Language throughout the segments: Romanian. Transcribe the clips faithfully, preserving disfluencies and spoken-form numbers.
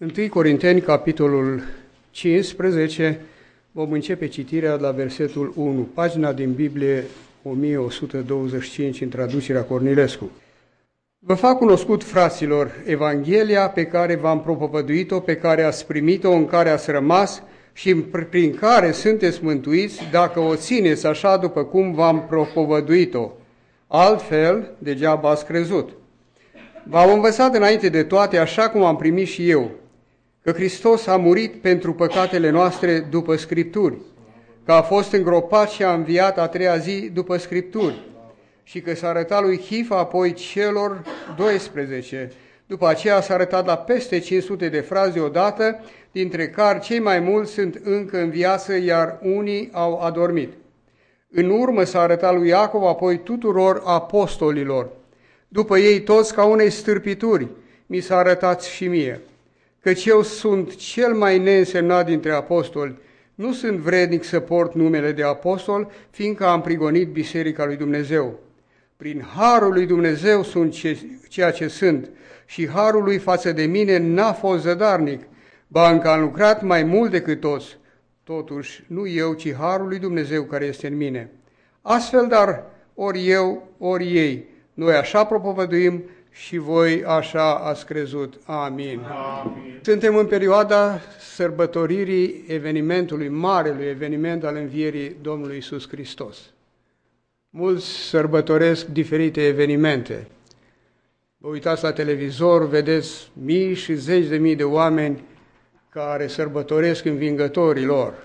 întâi Corinteni, capitolul cincisprezece, vom începe citirea de la versetul unu, pagina din Biblie o mie o sută douăzeci și cinci, în traducerea Cornilescu. Vă fac cunoscut, fraților, Evanghelia pe care v-am propovăduit-o, pe care ați primit-o, în care ați rămas și prin care sunteți mântuiți, dacă o țineți așa după cum v-am propovăduit-o. Altfel, degeaba ați crezut. V-am învățat înainte de toate, așa cum am primit și eu, că Hristos a murit pentru păcatele noastre după Scripturi, că a fost îngropat și a înviat a treia zi după Scripturi, și că s-a arătat lui Chifa, apoi celor doisprezece. După aceea s-a arătat la peste cinci sute de frazi odată, dintre care cei mai mulți sunt încă în viață, iar unii au adormit. În urmă s-a arătat lui Iacov, apoi tuturor apostolilor. După ei toți, ca unei stârpituri, mi s-a arătat și mie, căci eu sunt cel mai neînsemnat dintre apostoli. Nu sunt vrednic să port numele de apostol, fiindcă am prigonit Biserica lui Dumnezeu. Prin harul lui Dumnezeu sunt ce, ceea ce sunt, și harul lui față de mine n-a fost zădarnic, ba încă am lucrat mai mult decât toți. Totuși, nu eu, ci harul lui Dumnezeu care este în mine. Astfel, dar, ori eu, ori ei, noi așa propovăduim și voi așa ați crezut. Amin. Amin. Suntem în perioada sărbătoririi evenimentului, marelui eveniment al învierii Domnului Iisus Hristos. Mulți sărbătoresc diferite evenimente. Vă uitați la televizor, vedeți mii și zeci de mii de oameni care sărbătoresc învingătorii lor.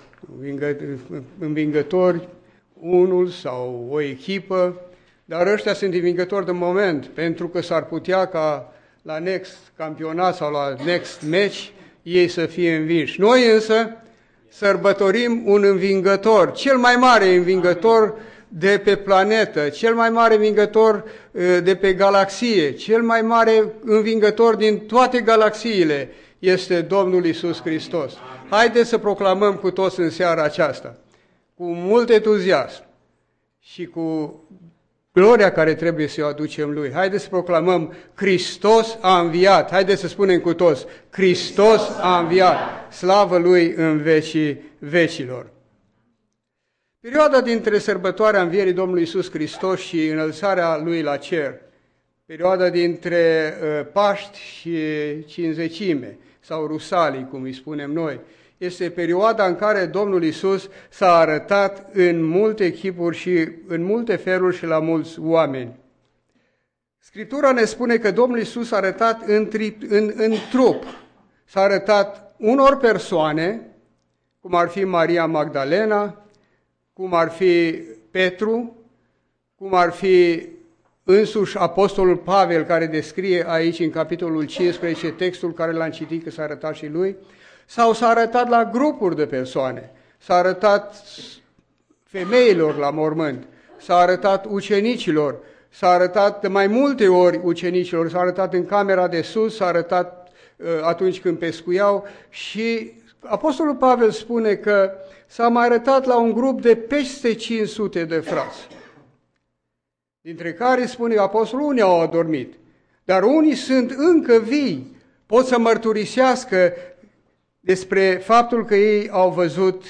Învingători, unul sau o echipă, dar ăștia sunt învingători de moment, pentru că s-ar putea ca la next campionat sau la next match ei să fie învinși. Noi însă sărbătorim un învingător, cel mai mare învingător de pe planetă, cel mai mare învingător de pe galaxie, cel mai mare învingător din toate galaxiile este Domnul Iisus Hristos. Haideți să proclamăm cu toți în seara aceasta, cu mult entuziasm și cu gloria care trebuie să o aducem Lui. Haideți să proclamăm, Hristos a înviat. Haideți să spunem cu toți, Hristos a înviat. Slavă Lui în vecii vecilor. Perioada dintre sărbătoarea învierii Domnului Iisus Hristos și înălțarea Lui la cer, perioada dintre uh, Paști și Cincizecime, sau Rusalii, cum îi spunem noi, este perioada în care Domnul Iisus s-a arătat în multe chipuri și în multe feluri și la mulți oameni. Scriptura ne spune că Domnul Iisus s-a arătat în, în, în trup. S-a arătat unor persoane, cum ar fi Maria Magdalena, cum ar fi Petru, cum ar fi însuși apostolul Pavel, care descrie aici în capitolul cincisprezece textul care l-am citit, că s-a arătat și lui, sau s-a arătat la grupuri de persoane, s-a arătat femeilor la mormânt, s-a arătat ucenicilor, s-a arătat de mai multe ori ucenicilor, s-a arătat în camera de sus, s-a arătat uh, atunci când pescuiau și apostolul Pavel spune că s-a mai arătat la un grup de peste cinci sute de frați, dintre care, spune apostolul, unii au adormit, dar unii sunt încă vii, pot să mărturisească despre faptul că ei au văzut,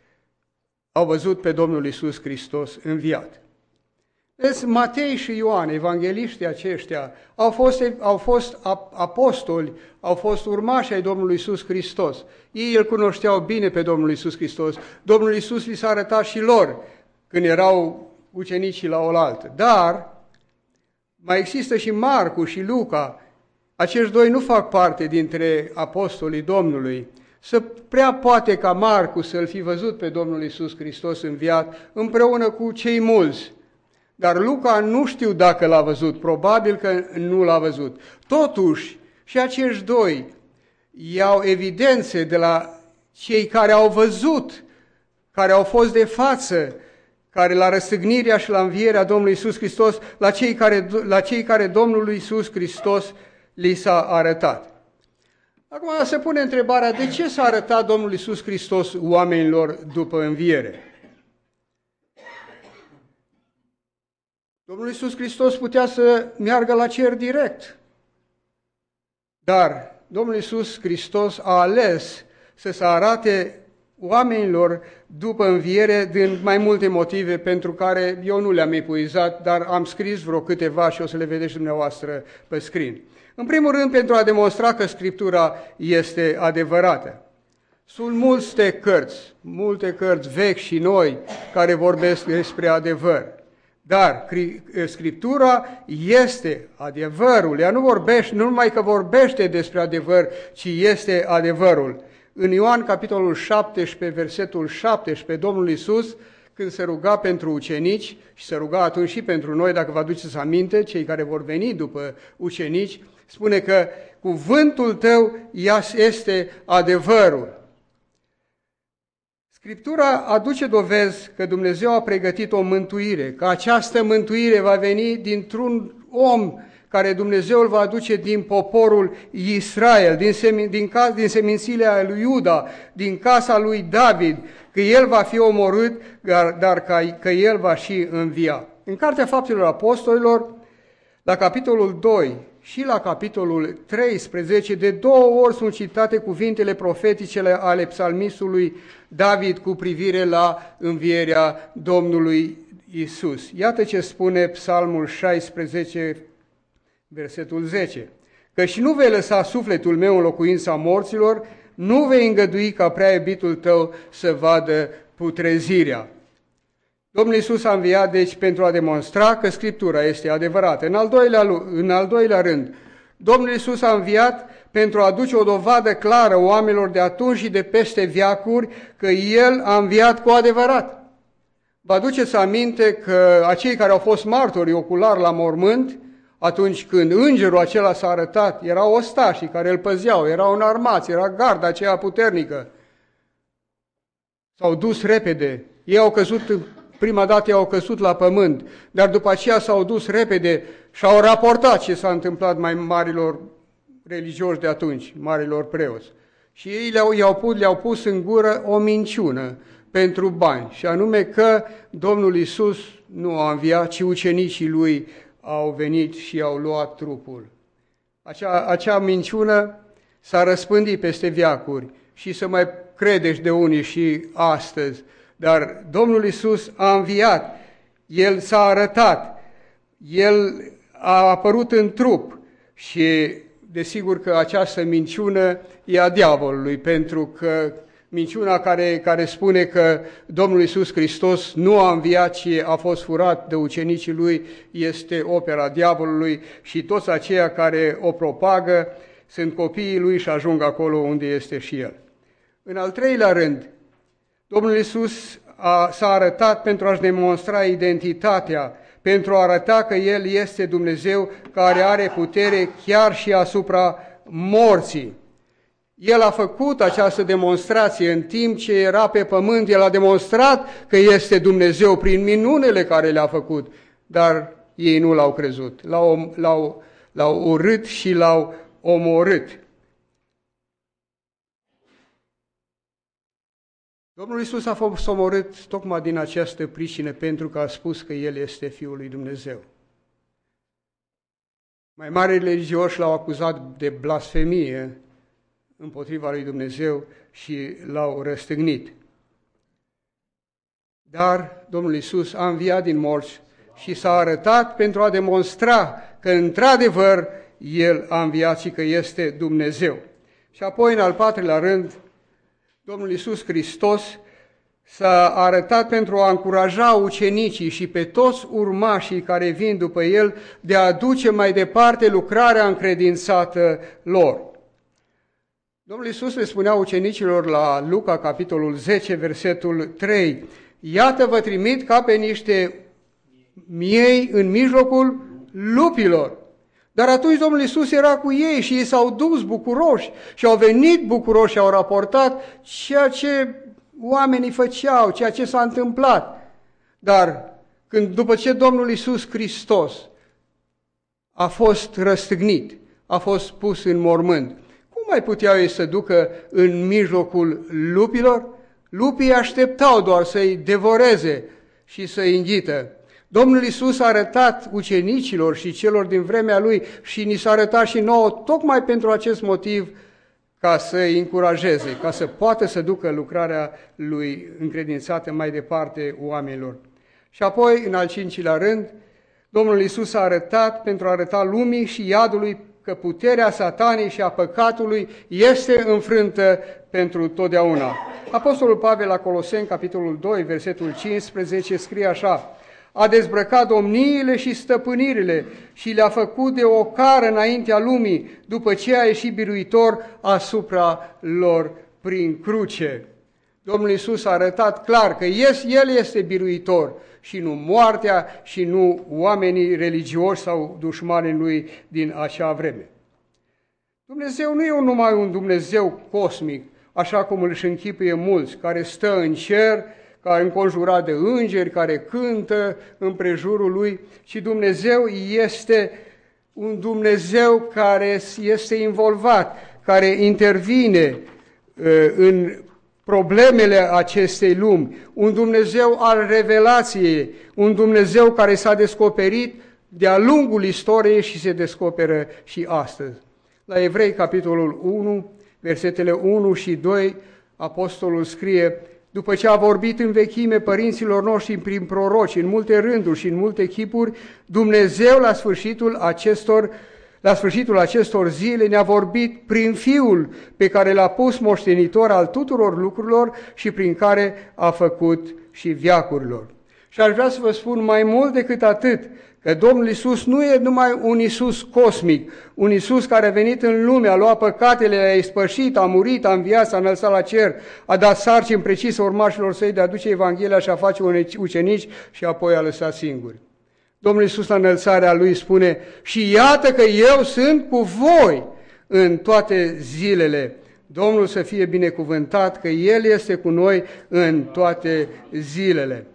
au văzut pe Domnul Iisus Hristos înviat. Deci, Matei și Ioan, evangeliștii aceștia, au fost, au fost apostoli, au fost urmași ai Domnului Iisus Hristos. Ei îl cunoșteau bine pe Domnul Iisus Hristos. Domnul Iisus li s-a arătat și lor când erau ucenicii la oaltă. Dar mai există și Marcu și Luca. Acești doi nu fac parte dintre apostolii Domnului. Să prea poate ca Marcu să-L fi văzut pe Domnul Iisus Hristos înviat împreună cu cei mulți. Dar Luca nu știu dacă l-a văzut, probabil că nu l-a văzut. Totuși, și acești doi iau evidențe de la cei care au văzut, care au fost de față, care la răstignirea și la învierea Domnului Iisus Hristos, la cei care, la cei care Domnul Iisus Hristos li s-a arătat. Acum se pune întrebarea, de ce s-a arătat Domnul Iisus Hristos oamenilor după înviere? Domnul Iisus Hristos putea să meargă la cer direct, dar Domnul Iisus Hristos a ales să se arate oamenilor după înviere din mai multe motive pentru care eu nu le-am epuizat, dar am scris vreo câteva și o să le vedeți dumneavoastră pe screen. În primul rând, pentru a demonstra că Scriptura este adevărată. Sunt multe cărți, multe cărți vechi și noi care vorbesc despre adevăr. Dar Scriptura este adevărul. Ea nu vorbește, nu numai că vorbește despre adevăr, ci este adevărul. În Ioan, capitolul șaptesprezece, versetul șaptesprezece, Domnul Iisus, când se ruga pentru ucenici, și se ruga atunci și pentru noi, dacă vă aduceți aminte, cei care vor veni după ucenici, spune că cuvântul tău este adevărul. Scriptura aduce dovezi că Dumnezeu a pregătit o mântuire, că această mântuire va veni dintr-un om care Dumnezeu îl va aduce din poporul Israel, din, semin, din, din semințile lui Iuda, din casa lui David, că el va fi omorât, dar, dar că, că el va și învia. În Cartea Faptelor Apostolilor, la capitolul doi și la capitolul treisprezece, de două ori sunt citate cuvintele profetice ale psalmistului David cu privire la învierea Domnului Isus. Iată ce spune Psalmul șaisprezece, versetul zece. Căci nu vei lăsa sufletul meu în locuința morților, nu vei îngădui ca prea iubitul tău să vadă putrezirea. Domnul Iisus a înviat, deci, pentru a demonstra că Scriptura este adevărată. În al doilea, în al doilea rând, Domnul Iisus a înviat pentru a aduce o dovadă clară oamenilor de atunci și de peste veacuri că El a înviat cu adevărat. Vă aduceți aminte că acei care au fost martori oculari la mormânt, atunci când îngerul acela s-a arătat, erau ostașii care îl păzeau, erau înarmați, era garda aceea puternică. S-au dus repede, ei au căzut, prima dată ei au căzut la pământ, dar după aceea s-au dus repede și au raportat ce s-a întâmplat mai marilor religioși de atunci, marilor preoți. Și ei le-au, i-au pus, le-au pus în gură o minciună pentru bani, și anume că Domnul Iisus nu a înviat, ci ucenicii lui au venit și au luat trupul. Acea, acea minciună s-a răspândit peste veacuri și să mai credeți de unii și astăzi, dar Domnul Iisus a înviat, El s-a arătat, El a apărut în trup și desigur că această minciună e a diavolului, pentru că minciuna care, care spune că Domnul Iisus Hristos nu a înviat, ci a fost furat de ucenicii Lui, este opera diavolului și toți aceia care o propagă sunt copiii Lui și ajung acolo unde este și El. În al treilea rând, Domnul Iisus a, s-a arătat pentru a-și demonstra identitatea, pentru a arăta că El este Dumnezeu care are putere chiar și asupra morții. El a făcut această demonstrație în timp ce era pe pământ, El a demonstrat că este Dumnezeu prin minunile care le-a făcut, dar ei nu l-au crezut, l-au, l-au, l-au urât și l-au omorât. Domnul Iisus a fost omorât tocmai din această pricină, pentru că a spus că El este Fiul lui Dumnezeu. Mai mari religioși l-au acuzat de blasfemie împotriva lui Dumnezeu și l-au răstignit. Dar Domnul Iisus a înviat din morți și s-a arătat pentru a demonstra că într-adevăr El a înviat și că este Dumnezeu. Și apoi, în al patrulea rând, Domnul Iisus Hristos s-a arătat pentru a încuraja ucenicii și pe toți urmașii care vin după El de a aduce mai departe lucrarea încredințată lor. Domnul Iisus le spunea ucenicilor la Luca, capitolul zece, versetul trei, iată vă trimit ca pe niște miei în mijlocul lupilor. Dar atunci Domnul Iisus era cu ei și ei s-au dus bucuroși și au venit bucuroși și au raportat ceea ce oamenii făceau, ceea ce s-a întâmplat. Dar când, după ce Domnul Iisus Hristos a fost răstignit, a fost pus în mormânt, cum mai puteau ei să ducă în mijlocul lupilor? Lupii așteptau doar să-i devoreze și să-i înghită. Domnul Iisus a arătat ucenicilor și celor din vremea Lui și ni s-a arătat și nouă tocmai pentru acest motiv, ca să îi încurajeze, ca să poată să ducă lucrarea Lui încredințată mai departe oamenilor. Și apoi, în al cincilea rând, Domnul Iisus a arătat pentru a arăta lumii și iadului că puterea satanei și a păcatului este înfrântă pentru totdeauna. Apostolul Pavel la Coloseni, capitolul doi, versetul cincisprezece, scrie așa: a dezbrăcat domniile și stăpânirile și le-a făcut de o cară înaintea lumii, după ce a ieșit biruitor asupra lor prin cruce. Domnul Iisus a arătat clar că El este biruitor și nu moartea și nu oamenii religioși sau dușmanii Lui din acea vreme. Dumnezeu nu e numai un Dumnezeu cosmic, așa cum își închipuie mulți, care stă în cer, care înconjurat de îngeri, care cântă împrejurul Lui, ci Dumnezeu este un Dumnezeu care este involvat, care intervine în problemele acestei lumi, un Dumnezeu al revelației, un Dumnezeu care s-a descoperit de-a lungul istoriei și se descoperă și astăzi. La Evrei, capitolul unu, versetele unu și doi, apostolul scrie: după ce a vorbit în vechime părinților noștri prin proroci, în multe rânduri și în multe chipuri, Dumnezeu la sfârșitul acestor, la sfârșitul acestor zile ne-a vorbit prin Fiul pe care l-a pus moștenitor al tuturor lucrurilor și prin care a făcut și veacurilor. Și aș vrea să vă spun mai mult decât atât, că Domnul Iisus nu e numai un Iisus cosmic, un Iisus care a venit în lume, a luat păcatele, a ispășit, a murit, a înviat, s-a înălțat la cer, a dat sarcini precisă urmașilor săi de a duce Evanghelia și a face ucenici și apoi a lăsat singuri. Domnul Iisus la înălțarea Lui spune: și iată că eu sunt cu voi în toate zilele. Domnul să fie binecuvântat că El este cu noi în toate zilele.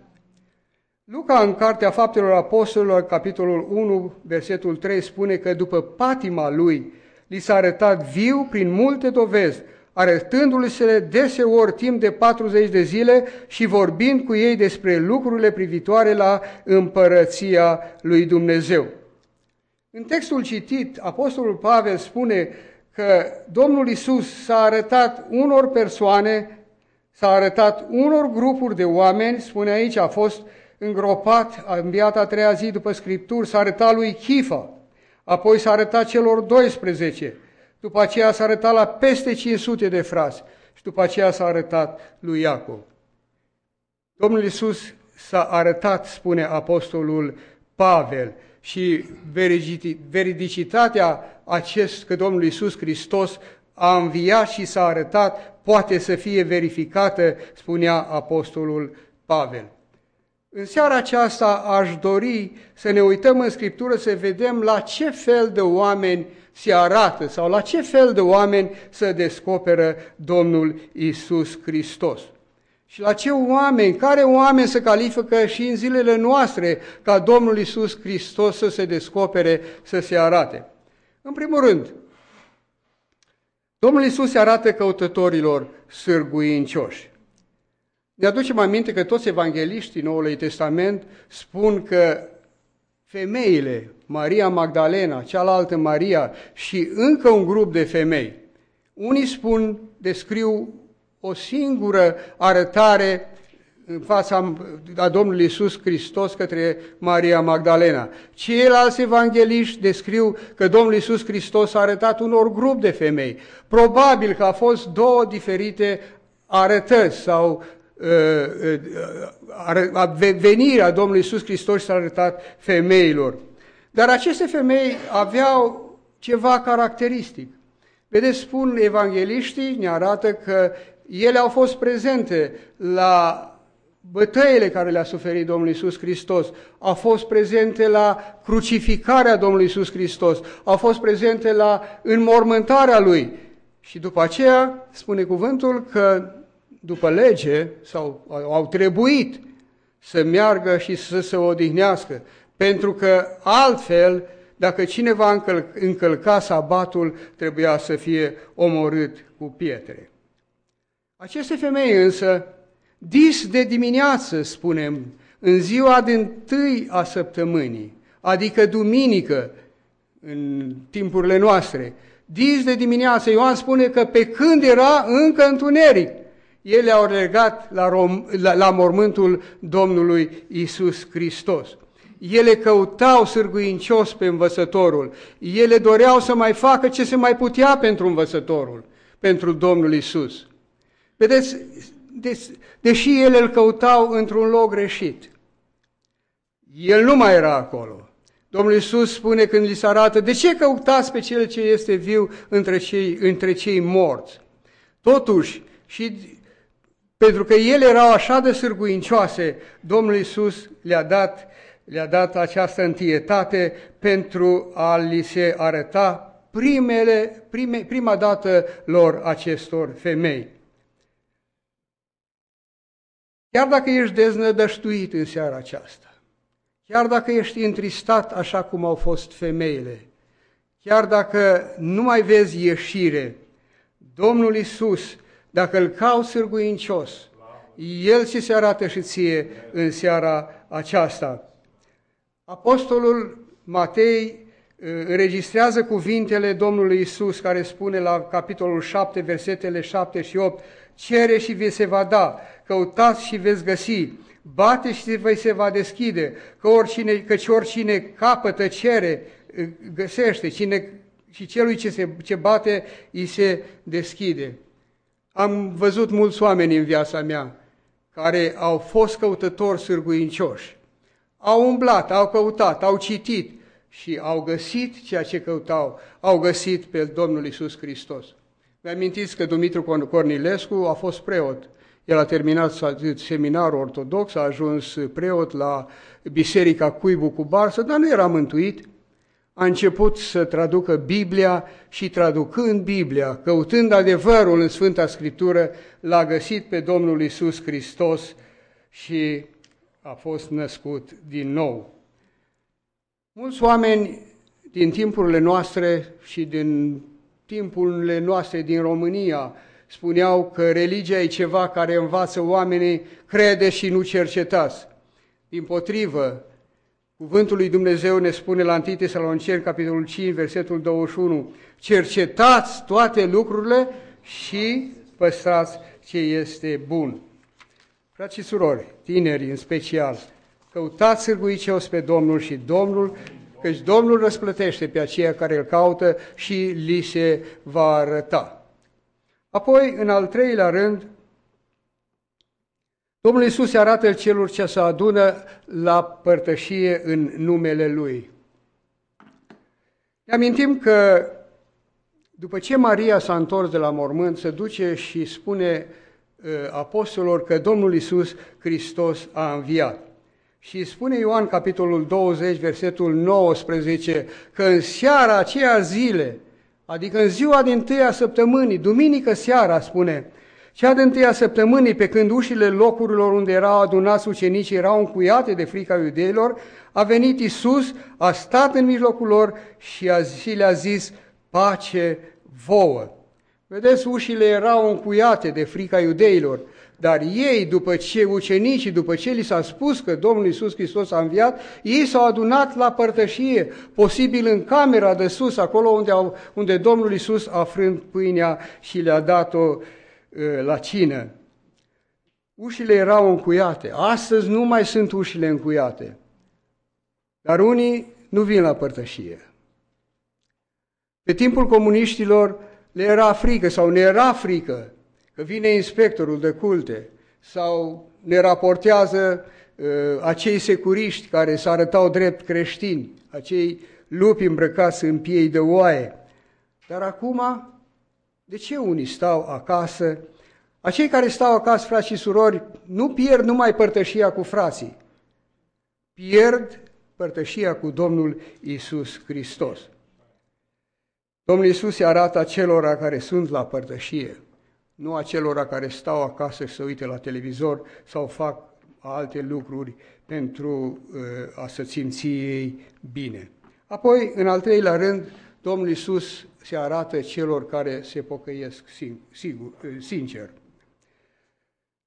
Luca, în Cartea Faptelor Apostolilor, capitolul unu, versetul trei, spune că după patima Lui, li s-a arătat viu prin multe dovezi, arătându-le deseori timp de patruzeci de zile și vorbind cu ei despre lucrurile privitoare la împărăția lui Dumnezeu. În textul citit, apostolul Pavel spune că Domnul Iisus s-a arătat unor persoane, s-a arătat unor grupuri de oameni, spune aici, a fost îngropat, a înviat a treia zi după Scripturi, s-a arătat lui Chifa, apoi s-a arătat celor doisprezece, după aceea s-a arătat la peste cinci sute de frați și după aceea s-a arătat lui Iacov. Domnul Iisus s-a arătat, spune apostolul Pavel, și veridicitatea acest că Domnul Iisus Hristos a înviat și s-a arătat poate să fie verificată, spunea apostolul Pavel. În seara aceasta aș dori să ne uităm în Scriptură să vedem la ce fel de oameni se arată sau la ce fel de oameni se descoperă Domnul Iisus Hristos. Și la ce oameni, care oameni se califică și în zilele noastre ca Domnul Iisus Hristos să se descopere, să se arate. În primul rând, Domnul Iisus se arată căutătorilor sârguincioși. Ne aducem aminte că toți evangeliștii Noului Testament spun că femeile, Maria Magdalena, cealaltă Maria și încă un grup de femei, unii spun, descriu o singură arătare în fața a Domnului Iisus Hristos către Maria Magdalena. Ceilalți evangeliști descriu că Domnul Iisus Hristos a arătat unor grup de femei. Probabil că a fost două diferite arătări sau venirea Domnului Iisus Hristos s-a arătat femeilor. Dar aceste femei aveau ceva caracteristic. Vedeți, spun evangeliștii, ne arată că ele au fost prezente la bătăile care le-a suferit Domnul Iisus Hristos, au fost prezente la crucificarea Domnului Iisus Hristos, au fost prezente la înmormântarea Lui. Și după aceea, spune cuvântul că după lege, sau au trebuit să meargă și să se odihnească, pentru că altfel, dacă cineva încălca sabatul, trebuia să fie omorât cu pietre. Aceste femei însă, dis de dimineață, spunem, în ziua dintâi a săptămânii, adică duminică, în timpurile noastre, dis de dimineață, Ioan spune că pe când era încă întuneric, ele au legat la, rom, la, la mormântul Domnului Iisus Hristos. Ele căutau sârguincios pe învățătorul. Ele doreau să mai facă ce se mai putea pentru învățătorul, pentru Domnul Iisus. Vedeți, des, deși ele îl căutau într-un loc greșit, el nu mai era acolo. Domnul Iisus spune când li se arată, de ce căutați pe cel ce este viu între cei, între cei morți? Totuși, și pentru că ele erau așa de sârguincioase, Domnul Iisus le-a dat, le-a dat această întâietate pentru a li se arăta primele, prime, prima dată lor acestor femei. Chiar dacă ești deznădăjduit în seara aceasta, chiar dacă ești întristat așa cum au fost femeile, chiar dacă nu mai vezi ieșire, Domnul Iisus, dacă îl cauți sârguincios, El ți se arată și ție în seara aceasta. Apostolul Matei înregistrează cuvintele Domnului Iisus care spune la capitolul șapte, versetele șapte și opt, cere și vi se va da, căutați și veți găsi, bate și vi se va deschide, că oricine, căci oricine capătă cere, găsește, cine, și celui ce, se, ce bate îi se deschide. Am văzut mulți oameni în viața mea care au fost căutători sârguincioși. Au umblat, au căutat, au citit și au găsit ceea ce căutau. Au găsit pe Domnul Iisus Hristos. Mi-amintiți că Dumitru Cornilescu a fost preot. El a terminat seminarul ortodox, a ajuns preot la Biserica Cuibu cu Barsă, dar nu era mântuit. A început să traducă Biblia și traducând Biblia, căutând adevărul în Sfânta Scriptură, l-a găsit pe Domnul Iisus Hristos și a fost născut din nou. Mulți oameni din timpurile noastre și din timpurile noastre din România spuneau că religia e ceva care învață oamenii, crede și nu cercetați. Dimpotrivă, Cuvântul lui Dumnezeu ne spune la întâi Tesaloniceni, capitolul cinci, versetul douăzeci și unu, cercetați toate lucrurile și păstrați ce este bun. Frați și surori, tineri în special, căutați sârguicios pe Domnul și Domnul, căci Domnul răsplătește pe aceia care îl caută și li se va arăta. Apoi, în al treilea rând, Domnul Iisus se arată celor ce se adună la părtășie în numele Lui. Ne amintim că după ce Maria s-a întors de la mormânt, se duce și spune uh, apostolilor că Domnul Iisus Hristos a înviat. Și spune Ioan, capitolul douăzeci, versetul nouăsprezece, că în seara aceea zile, adică în ziua din tâia săptămânii, duminică seara, spune, cea de întâia săptămânii, pe când ușile locurilor unde erau adunați ucenicii erau încuiate de frica iudeilor, a venit Iisus, a stat în mijlocul lor și, a, și le-a zis, pace vouă. Vedeți, ușile erau încuiate de frica iudeilor, dar ei, după ce ucenicii, după ce li s-a spus că Domnul Iisus Hristos a înviat, ei s-au adunat la părtășie, posibil în camera de sus, acolo unde, au, unde Domnul Iisus a frânt pâinea și le-a dat-o la cină. Ușile erau încuiate. Astăzi nu mai sunt ușile încuiate. Dar unii nu vin la părtășie. Pe timpul comuniștilor le era frică sau ne era frică că vine inspectorul de culte sau ne raportează uh, acei securiști care se arătau drept creștini, acei lupi îmbrăcați în piei de oaie. Dar acum, de ce unii stau acasă? Acei care stau acasă, frați și surori, nu pierd numai părtășia cu frații, pierd părtășia cu Domnul Iisus Hristos. Domnul Iisus se arată acelora care sunt la părtășie, nu acelora care stau acasă și se uită la televizor sau fac alte lucruri pentru uh, a se simți ei bine. Apoi, în al treilea rând, Domnul Iisus se arată celor care se pocăiesc sigur, sincer.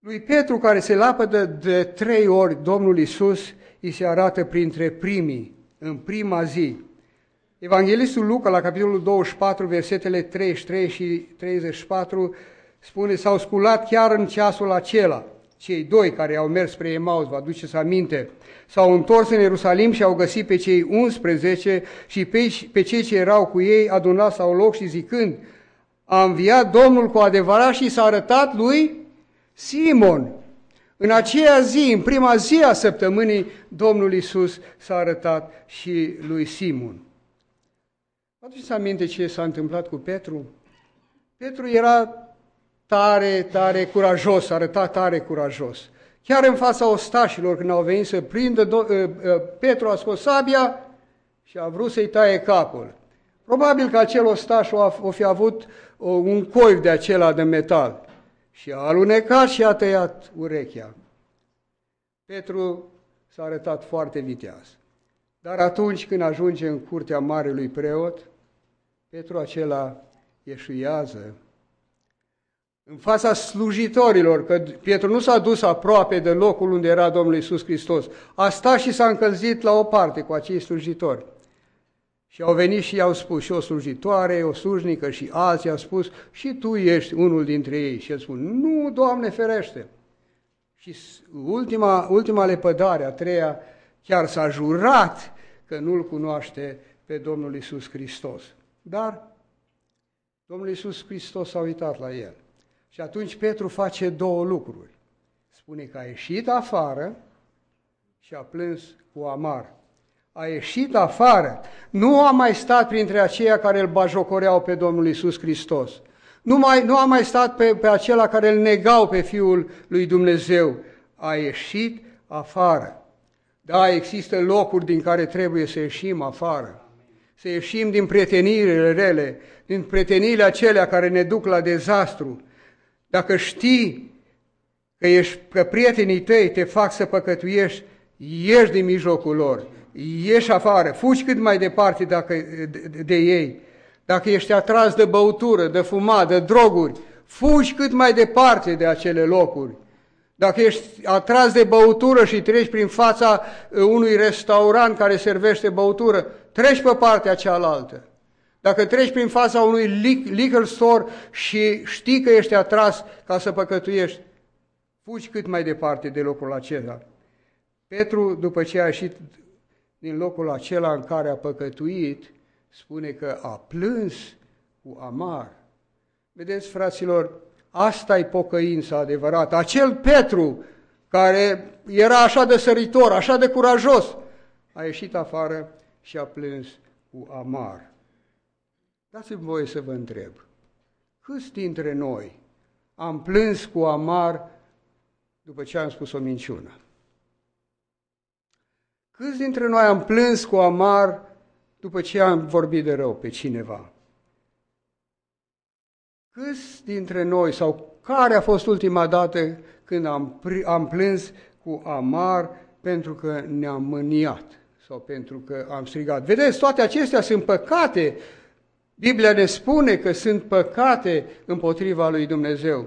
Lui Petru, care se lapădă de trei ori, Domnul Iisus îi se arată printre primii, în prima zi. Evanghelistul Luca, la capitolul douăzeci și patru, versetele treizeci și trei și treizeci și patru, spune: s-au sculat chiar în ceasul acela. Cei doi care au mers spre Emaus, vă aduceți aminte, s-au întors în Ierusalim și au găsit pe cei unsprezece și pe, pe cei ce erau cu ei adunați la un loc și zicând: a înviat Domnul cu adevărat și s-a arătat lui Simon. În aceea zi, în prima zi a săptămânii, Domnul Iisus s-a arătat și lui Simon. Vă aduceți aminte ce s-a întâmplat cu Petru? Petru era tare, tare curajos, arăta tare curajos. Chiar în fața ostașilor, când au venit să prindă, Petru a scos sabia și a vrut să-i taie capul. Probabil că acel ostaș o fi avut un coif de acela de metal și a alunecat și a tăiat urechea. Petru s-a arătat foarte viteaz. Dar atunci când ajunge în curtea marelui preot, Petru acela ieșuiază în fața slujitorilor, că Petru nu s-a dus aproape de locul unde era Domnul Iisus Hristos. A stat și s-a încălzit la o parte cu acei slujitori. Și au venit și i-au spus, și o slujitoare, o slujnică și alții au spus: și tu ești unul dintre ei. Și el spune: nu, Doamne ferește. Și ultima, ultima lepădare, a treia, chiar s-a jurat că nu-L cunoaște pe Domnul Iisus Hristos. Dar Domnul Iisus Hristos s-a uitat la el. Și atunci Petru face două lucruri. Spune că a ieșit afară și a plâns cu amar. A ieșit afară, nu a mai stat printre aceia care îl bajocoreau pe Domnul Iisus Hristos. Nu, mai, nu a mai stat pe, pe acela care îl negau pe Fiul lui Dumnezeu. A ieșit afară. Da, există locuri din care trebuie să ieșim afară. Să ieșim din prieteniile rele, din prieteniile acelea care ne duc la dezastru. Dacă știi că, ești, că prietenii tăi te fac să păcătuiești, ieși din mijlocul lor, ieși afară, fugi cât mai departe dacă, de, de ei. Dacă ești atras de băutură, de fumat, de droguri, fugi cât mai departe de acele locuri. Dacă ești atras de băutură și treci prin fața unui restaurant care servește băutură, treci pe partea cealaltă. Dacă treci prin fața unui liquor store și știi că ești atras ca să păcătuiești, fugi cât mai departe de locul acela. Petru, după ce a ieșit din locul acela în care a păcătuit, spune că a plâns cu amar. Vedeți, fraților, asta e pocăința adevărată. Acel Petru care era așa de săritor, așa de curajos, a ieșit afară și a plâns cu amar. Dați-mi voie să vă întreb, câți dintre noi am plâns cu amar după ce am spus o minciună? Câți dintre noi am plâns cu amar după ce am vorbit de rău pe cineva? Câți dintre noi, sau care a fost ultima dată când am, am plâns cu amar pentru că ne-am mâniat sau pentru că am strigat? Vedeți, toate acestea sunt păcate. Biblia ne spune că sunt păcate împotriva lui Dumnezeu.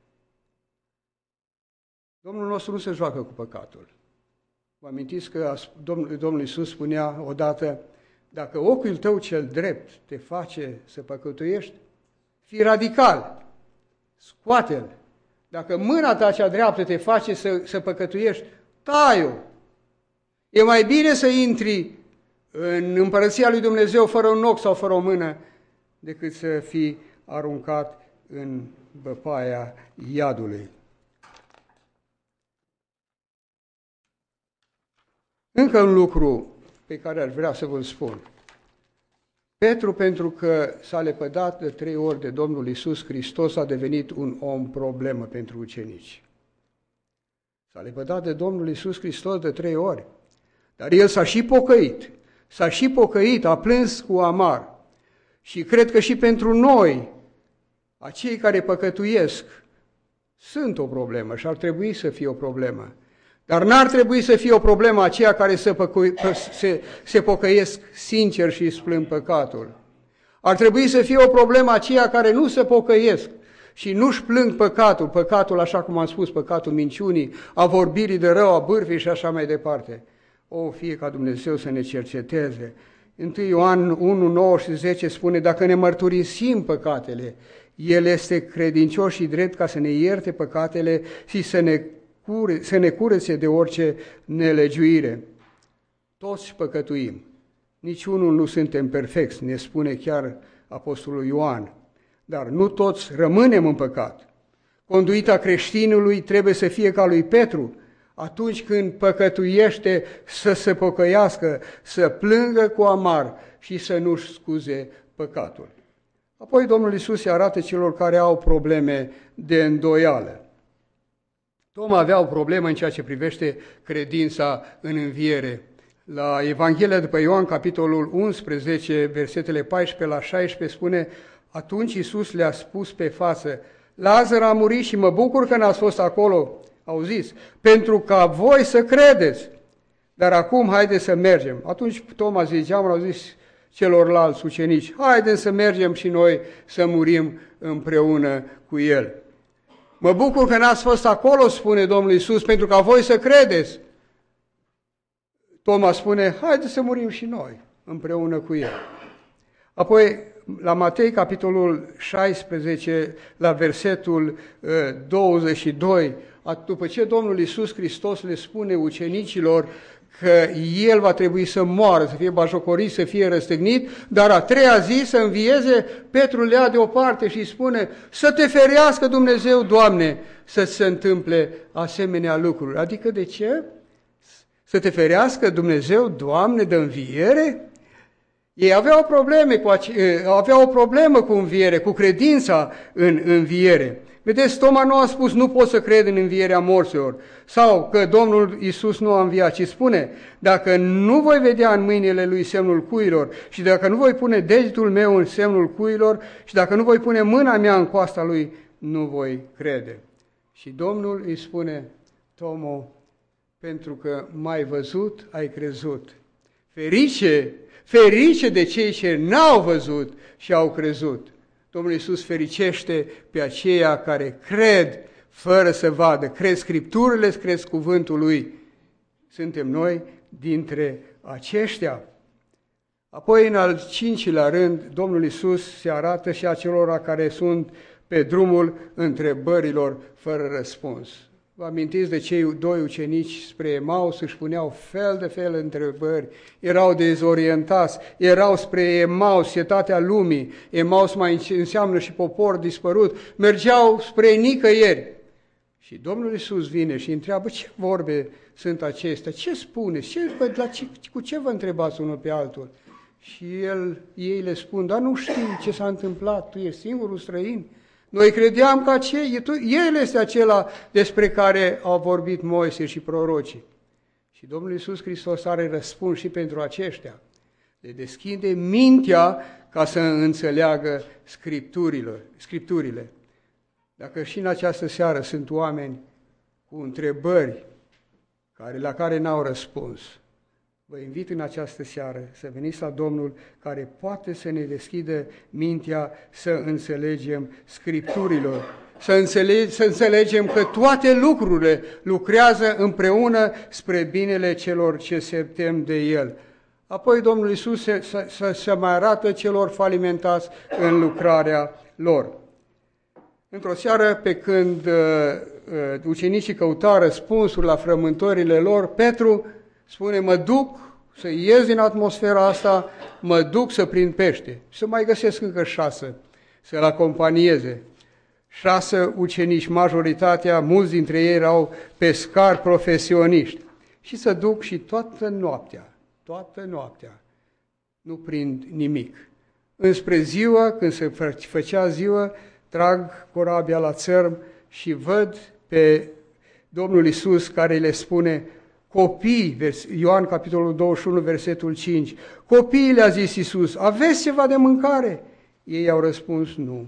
Domnul nostru nu se joacă cu păcatul. Vă amintiți că Domnul, Domnul Iisus spunea odată: dacă ochiul tău cel drept te face să păcătuiești, fii radical, scoate-l. Dacă mâna ta cea dreaptă te face să, să păcătuiești, tai-o. E mai bine să intri în împărăția lui Dumnezeu fără un ochi sau fără o mână, decât să fii aruncat în băpaia iadului. Încă un lucru pe care aș vrea să vă spun. Petru, pentru că s-a lepădat de trei ori de Domnul Iisus Hristos, a devenit un om problemă pentru ucenici. S-a lepădat de Domnul Iisus Hristos de trei ori, dar el s-a și pocăit. S-a și pocăit, a plâns cu amar. Și cred că și pentru noi, acei care păcătuiesc, sunt o problemă și ar trebui să fie o problemă. Dar n-ar trebui să fie o problemă aceea care se, păcui, se, se pocăiesc sincer și își plâng păcatul. Ar trebui să fie o problemă aceea care nu se pocăiesc și nu-și plâng păcatul, păcatul, așa cum am spus, păcatul minciunii, a vorbirii de rău, a bârfii și așa mai departe. O, fie ca Dumnezeu să ne cerceteze. întâi Ioan unu, nouă și zece spune, dacă ne mărturisim păcatele, El este credincios și drept ca să ne ierte păcatele și să ne, cure, să ne curețe de orice nelegiuire. Toți păcătuim. Niciunul nu suntem perfecți, ne spune chiar Apostolul Ioan. Dar nu toți rămânem în păcat. Conduita creștinului trebuie să fie ca lui Petru, atunci când păcătuiește să se pocăiască, să plângă cu amar și să nu-și scuze păcatul. Apoi Domnul Iisus îi arată celor care au probleme de îndoială. Toma avea o problemă în ceea ce privește credința în înviere. La Evanghelia după Ioan, capitolul unsprezece, versetele paisprezece la șaisprezece, spune, atunci Iisus le-a spus pe față, Lazar a murit și mă bucur că n-ați fost acolo, auziți, pentru ca voi să credeți. Dar acum haideți să mergem. Atunci Toma zicea, au zis celorlalți ucenici, haideți să mergem și noi să murim împreună cu el. Mă bucur că n-ați fost acolo, spune Domnul Iisus, pentru ca voi să credeți. Toma spune, haideți să murim și noi împreună cu el. Apoi, la Matei, capitolul șaisprezece, la versetul douăzeci și doi, după ce Domnul Iisus Hristos le spune ucenicilor că El va trebui să moară, să fie bajocorit, să fie răstignit, dar a treia zi să învieze, Petru le ia deoparte și îi spune, să te ferească Dumnezeu, Doamne, să se întâmple asemenea lucruri. Adică de ce? Să te ferească Dumnezeu, Doamne, de înviere? Ei aveau probleme cu ace- aveau o problemă cu înviere, cu credința în înviere. Vedeți, Toma nu a spus, nu pot să cred în învierea morților, sau că Domnul Iisus nu a înviat, ci spune, dacă nu voi vedea în mâinile lui semnul cuilor și dacă nu voi pune degetul meu în semnul cuilor și dacă nu voi pune mâna mea în coasta lui, nu voi crede. Și Domnul îi spune, Tomo, pentru că m-ai văzut, ai crezut. Ferice, ferice de cei ce n-au văzut și au crezut. Domnul Iisus fericește pe aceia care cred fără să vadă. Cred Scripturile, cred cuvântul Lui. Suntem noi dintre aceștia. Apoi, în al cincilea rând, Domnul Iisus se arată și acelora care sunt pe drumul întrebărilor fără răspuns. Vă amintiți de cei doi ucenici spre Emaus, își puneau fel de fel întrebări, erau dezorientați, erau spre Emaus, cetatea lumii, Emaus mai înseamnă și popor dispărut, mergeau spre nicăieri. Și Domnul Iisus vine și întreabă, ce vorbe sunt acestea, ce spuneți, ce, la ce, cu ce vă întrebați unul pe altul? Și el, ei le spun, dar nu știu ce s-a întâmplat, tu ești singurul străin. Noi credeam că El este acela despre care au vorbit Moise și prorocii. Și Domnul Iisus Hristos are răspuns și pentru aceștia. Le deschide mintea ca să înțeleagă scripturile. scripturile. Dacă și în această seară sunt oameni cu întrebări care, la care n-au răspuns, vă invit în această seară să veniți la Domnul care poate să ne deschidă mintea să înțelegem Scripturilor, să, înțeleg, să înțelegem că toate lucrurile lucrează împreună spre binele celor ce se tem de El. Apoi Domnul Iisus se, se, se mai arată celor falimentați în lucrarea lor. Într-o seară, pe când uh, uh, ucenicii căutau răspunsuri la frământările lor, Petru spune, mă duc să ies din atmosfera asta, mă duc să prind pește. Și să mai găsesc încă șase, să-l acompanieze. Șase ucenici, majoritatea, mulți dintre ei erau pescari profesioniști. Și să duc și toată noaptea, toată noaptea, nu prind nimic. Înspre ziua, când se făcea ziua, trag corabia la țărm și văd pe Domnul Iisus care le spune, copii, Ioan capitolul douăzeci și unu, versetul cinci, copiii, le-a zis Iisus, aveți ceva de mâncare? Ei au răspuns nu.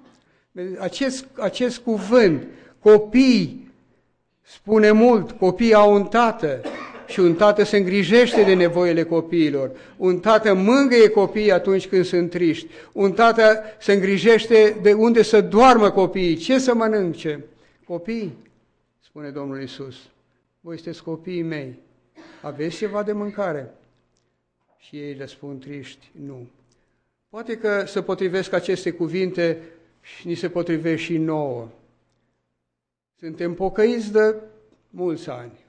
Acest, acest cuvânt, copii, spune mult, copiii au un tată, Și un tată se îngrijește de nevoile copiilor. Un tată mângâie copiii atunci când sunt triști. Un tată se îngrijește de unde să doarmă copiii, ce să mănânce. Copii, spune Domnul Iisus, voi sunteți copiii mei, aveți ceva de mâncare? Și ei răspund triști, nu. Poate că se potrivesc aceste cuvinte și ni se potrivește și nouă. Suntem pocăiți de mulți ani.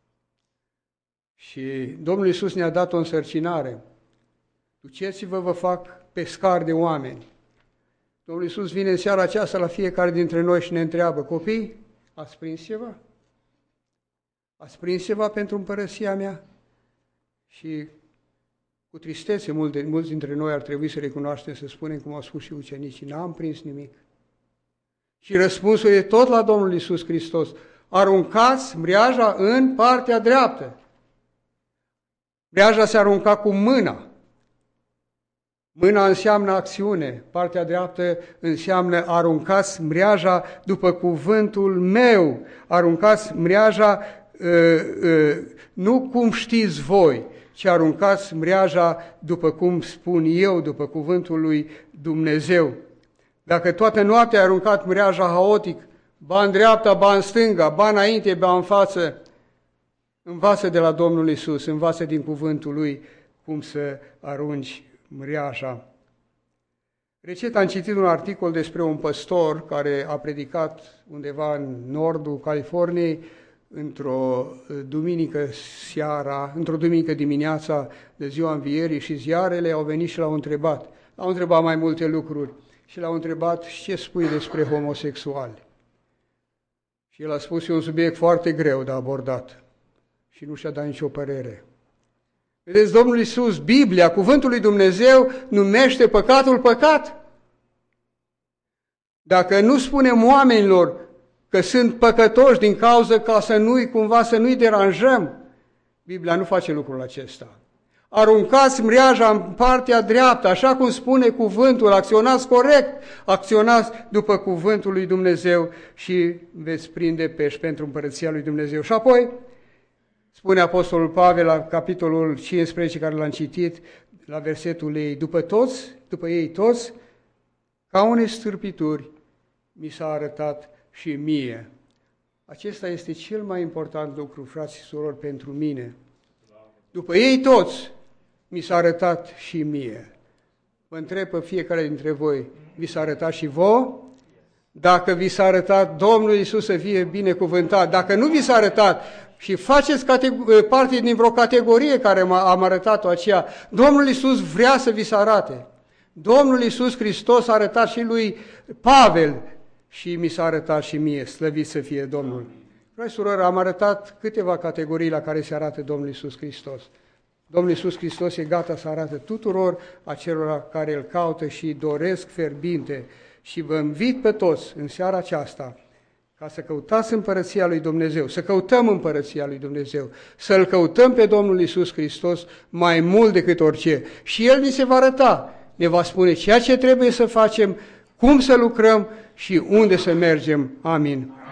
Și Domnul Iisus ne-a dat o însărcinare. Duceți-vă, vă fac pescari de oameni. Domnul Iisus vine în seara aceasta la fiecare dintre noi și ne întreabă, copii, ați prins ceva? Ați prins ceva pentru împărăția mea? Și cu tristețe, mulți dintre noi ar trebui să recunoaștem, să spunem, cum au spus și ucenicii, n-am prins nimic. Și răspunsul e tot la Domnul Iisus Hristos. Aruncați mreaja în partea dreaptă. Mreaja se arunca cu mâna. Mâna înseamnă acțiune, partea dreaptă înseamnă aruncați mreaja după cuvântul meu. Aruncați mreaja uh, uh, nu cum știți voi, ci aruncați mreaja după cum spun eu, după cuvântul lui Dumnezeu. Dacă toată noaptea ai aruncat mreaja haotic, ba în dreapta, ba în stânga, ba înainte, ba în față, învață de la Domnul Iisus, învață din cuvântul Lui cum să arunci mreaja. Recent am citit un articol despre un păstor care a predicat undeva în nordul Californiei într-o duminică seara, într-o duminică dimineața de ziua Învierii și ziarele au venit și l-au întrebat. L-au întrebat mai multe lucruri și l-au întrebat ce spui despre homosexuali. Și el a spus, e un subiect foarte greu de abordat și nu și-a dat nicio părere. Vedeți, Domnul Iisus, Biblia, cuvântul lui Dumnezeu, numește păcatul păcat. Dacă nu spunem oamenilor că sunt păcătoși din cauza ca să nu-i cumva să nu-i deranjăm, Biblia nu face lucrul acesta. Aruncați mreaja în partea dreaptă, așa cum spune cuvântul, acționați corect, acționați după cuvântul lui Dumnezeu și veți prinde pești pentru împărăția lui Dumnezeu. Și apoi, spune Apostolul Pavel la capitolul cincisprezece, care l-am citit, la versetul ei, după toți, după ei toți, ca unei stârpituri, mi s-a arătat și mie. Acesta este cel mai important lucru, frați și surori, pentru mine. După ei toți, mi s-a arătat și mie. Vă întreb pe fiecare dintre voi, vi s-a arătat și vouă? Dacă vi s-a arătat, Domnul Iisus să fie binecuvântat. Dacă nu vi s-a arătat și faceți parte din vreo categorie care am arătat-o aceea, Domnul Iisus vrea să vi se arate. Domnul Iisus Hristos a arătat și lui Pavel și mi s-a arătat și mie, slăvit să fie Domnul. Frate și surori, am arătat câteva categorii la care se arată Domnul Iisus Hristos. Domnul Iisus Hristos e gata să arate tuturor acelora care îl caută și doresc fierbinte. Și vă invit pe toți în seara aceasta ca să căutați împărăția lui Dumnezeu, să căutăm împărăția lui Dumnezeu, să-L căutăm pe Domnul Iisus Hristos mai mult decât orice. Și El ni se va arăta, ne va spune ceea ce trebuie să facem, cum să lucrăm și unde să mergem. Amin.